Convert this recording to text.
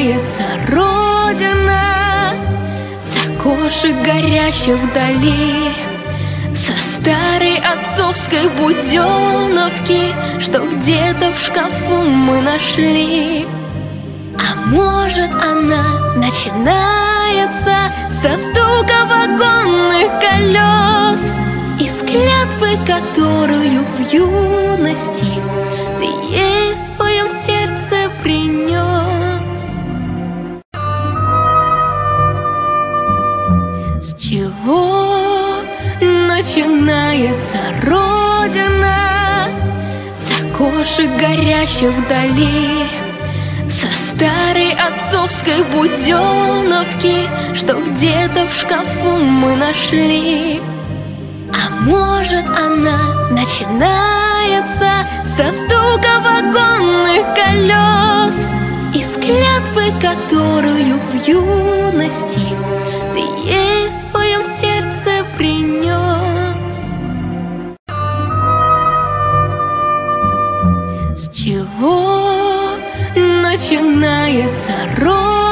начинается Родина с окошек горящих вдали, со старой отцовской буденовки, что где-то в шкафу мы нашли. А может, она начинается со стука вагонных колес, из клятвы, которую в юности ты ей в своем сердце принес. С чего начинается Родина? С окошек горящих вдали, со старой отцовской буденовки, что где-то в шкафу мы нашли. А может, она начинается со стука вагонных колес, из клятвы, которую в юности ты ей в своем сердце принес. С чего начинается Родина?